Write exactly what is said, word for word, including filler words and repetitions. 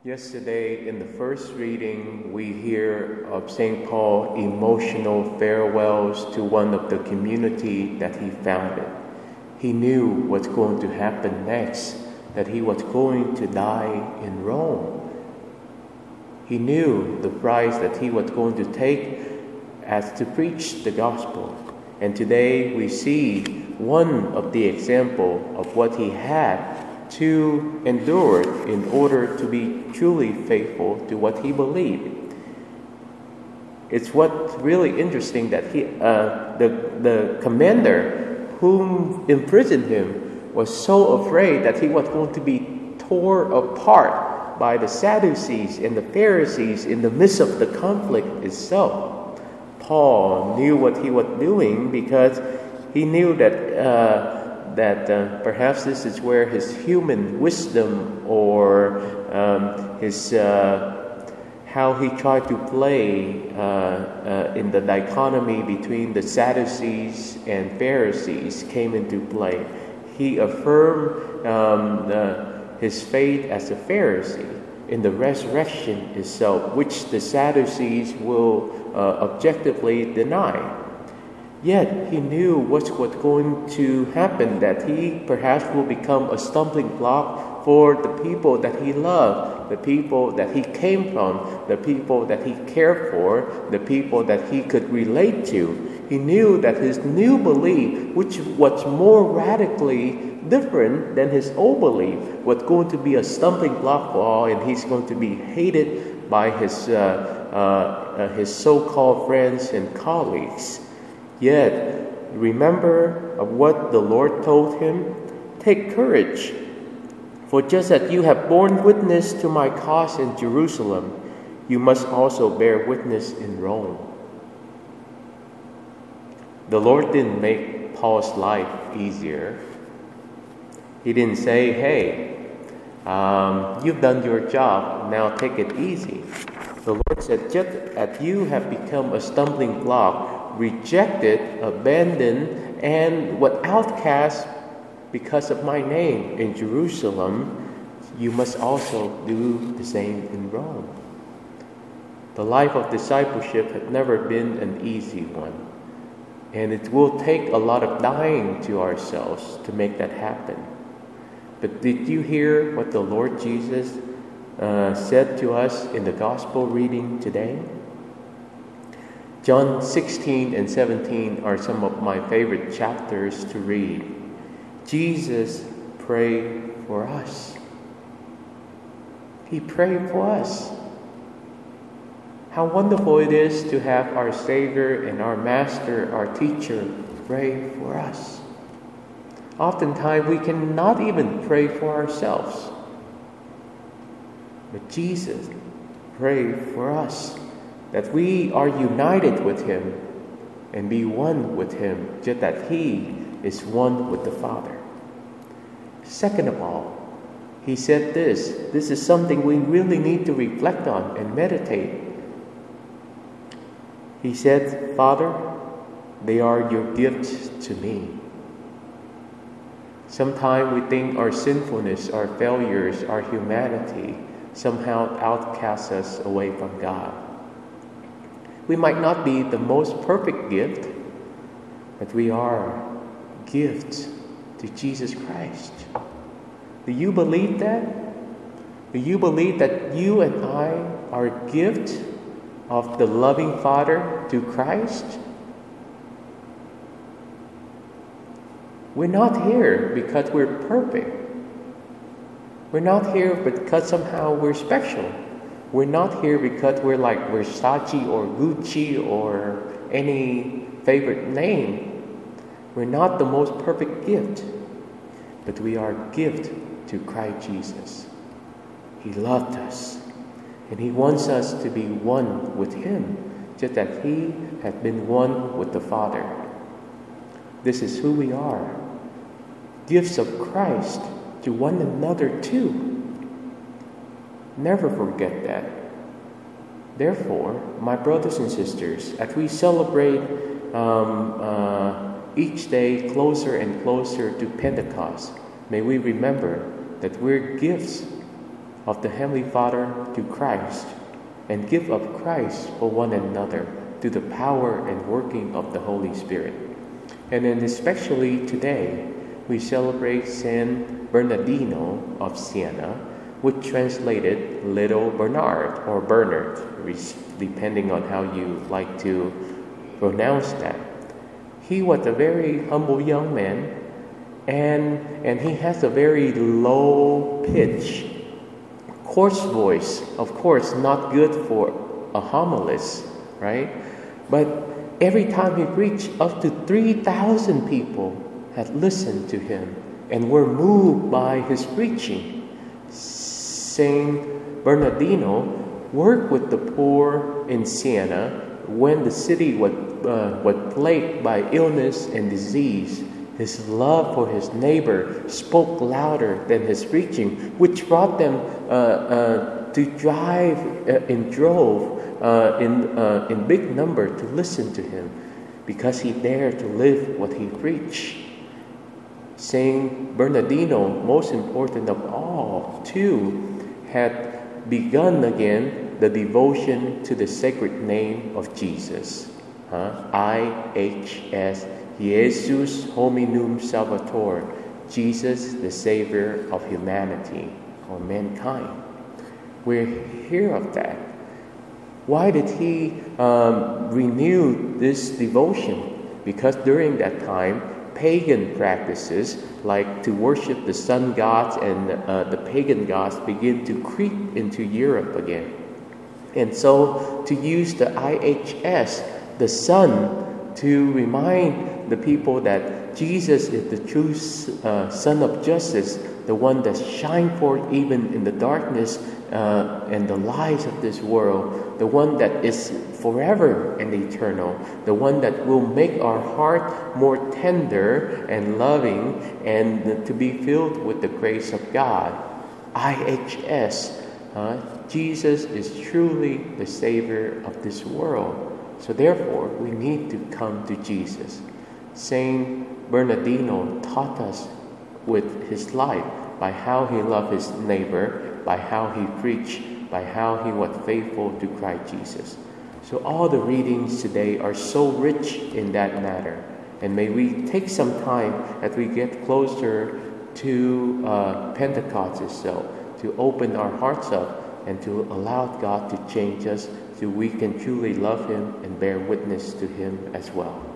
Yesterday, in the first reading, we hear of Saint Paul emotional farewells to one of the community that he founded. He knew what's going to happen next, that he was going to die in Rome. He knew the price that he was going to take as to preach the gospel. And today we see one of the example of what he had to endure in order to be truly faithful to what he believed. It's what's really interesting that he, uh, the the commander whom imprisoned him was so afraid that he was going to be torn apart by the Sadducees and the Pharisees in the midst of the conflict itself. Paul knew what he was doing because he knew that uh, that uh, perhaps this is where his human wisdom or um, his uh, how he tried to play uh, uh, in the dichotomy between the Sadducees and Pharisees came into play. He affirmed um, uh, his faith as a Pharisee in the resurrection itself, which the Sadducees will uh, objectively deny. Yet he knew what was going to happen, that he perhaps will become a stumbling block for the people that he loved, the people that he came from, the people that he cared for, the people that he could relate to. He knew that his new belief, which was more radically different than his old belief, was going to be a stumbling block for all, and he's going to be hated by his uh, uh, uh, his so-called friends and colleagues. Yet, remember of what the Lord told him? Take courage, for just as you have borne witness to my cause in Jerusalem, you must also bear witness in Rome. The Lord didn't make Paul's life easier. He didn't say, hey, um, you've done your job, now take it easy. The Lord said, just as you have become a stumbling block, rejected, abandoned, and what outcast because of my name in Jerusalem, you must also do the same in Rome. The life of discipleship has never been an easy one, and it will take a lot of dying to ourselves to make that happen. But did you hear what the Lord Jesus uh, said to us in the gospel reading today? John sixteen and seventeen are some of my favorite chapters to read. Jesus prayed for us. He prayed for us. How wonderful it is to have our Savior and our Master, our Teacher, pray for us. Oftentimes we cannot even pray for ourselves. But Jesus prayed for us, that we are united with Him and be one with Him, just that He is one with the Father. Second of all, He said this. This is something we really need to reflect on and meditate. He said, Father, they are your gifts to me. Sometimes we think our sinfulness, our failures, our humanity somehow outcasts us away from God. We might not be the most perfect gift, but we are gifts to Jesus Christ. Do you believe that? Do you believe that you and I are a gift of the loving Father to Christ? We're not here because we're perfect. We're not here because somehow we're special. We're not here because we're like Versace or Gucci or any favorite name. We're not the most perfect gift, but we are a gift to Christ Jesus. He loved us, and He wants us to be one with Him, just as He has been one with the Father. This is who we are, gifts of Christ to one another too. Never forget that. Therefore, my brothers and sisters, as we celebrate um, uh, each day closer and closer to Pentecost, may we remember that we're gifts of the Heavenly Father to Christ and give up Christ for one another through the power and working of the Holy Spirit. And then especially today, we celebrate Saint Bernardino of Siena, which translated Little Bernard or Bernard, depending on how you like to pronounce that. He was a very humble young man, and and he has a very low pitch, coarse voice. Of course, not good for a homilist, right? But every time he preached, up to three thousand people had listened to him and were moved by his preaching. Saint Bernardino worked with the poor in Siena when the city was, uh, was plagued by illness and disease. His love for his neighbor spoke louder than his preaching, which brought them uh, uh, to drive uh, in drove uh, in uh, in big number to listen to him, because he dared to live what he preached. Saint Bernardino, most important of all, too, had begun again the devotion to the sacred name of Jesus. Huh? I H S, Jesus Hominum Salvator, Jesus, the Savior of humanity or mankind. We hear of that. Why did he um, renew this devotion? Because during that time, pagan practices like to worship the sun gods and uh, the pagan gods begin to creep into Europe again. And so to use the I H S, the sun, to remind the people that Jesus is the true uh, Son of Justice, the one that shines forth even in the darkness uh, and the lies of this world, the one that is forever and eternal, the one that will make our heart more tender and loving and to be filled with the grace of God. I H S, uh, Jesus is truly the Savior of this world. So therefore, we need to come to Jesus. Saint Bernardino taught us with his life by how he loved his neighbor, by how he preached, by how he was faithful to Christ Jesus. So all the readings today are so rich in that matter. And may we take some time as we get closer to uh, Pentecost itself to open our hearts up and to allow God to change us so we can truly love Him and bear witness to Him as well.